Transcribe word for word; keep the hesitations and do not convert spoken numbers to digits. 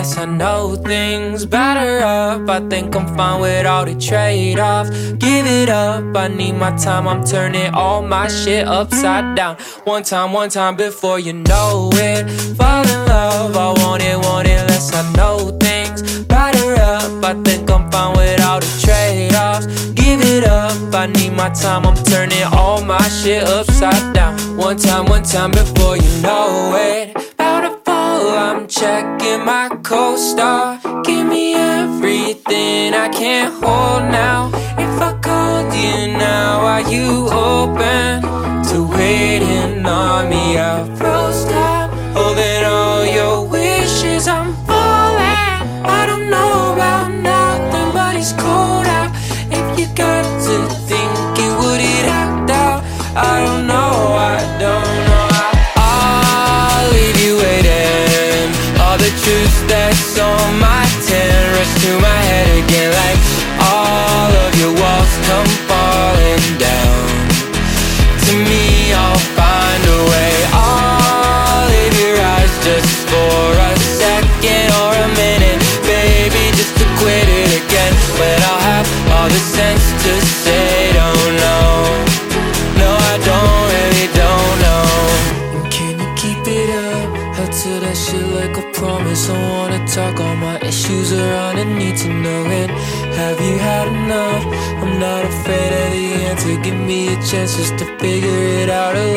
unless I know things better up. I think I'm fine with all the trade-offs. Give it up, I need my time. I'm turning all my shit upside down. One time, one time before you know it. Fall in love, I want it, want it unless I know things better up. I think I'm fine with all the trade-offs. Give it up, I need my time. I'm turning all my shit upside down. One time, one time before you know it. About to fall, I'm checking my co-star. Give me everything I can't hold now. If I called you now, are you open to waiting on me? I froze down, holding all your wishes. I'm falling, I don't know about nothing, but it's cold out. If you got to thinking, would it act out? I don't know, I don't know. I'll leave you waiting. All the truth that's on my tin rush to my head again, like all of your walls come falling down. To me, I'll find a way. I'll leave your eyes just for a second or a minute, baby, just to quit it again. When I'll have all the sense to say don't know. No, I don't really don't know. And can you keep it up? Held to that shit like a promise. I wanna talk, all my issues around and need to know it. Have you had enough? I'm not afraid of the answer. Give me a chance just to figure it out a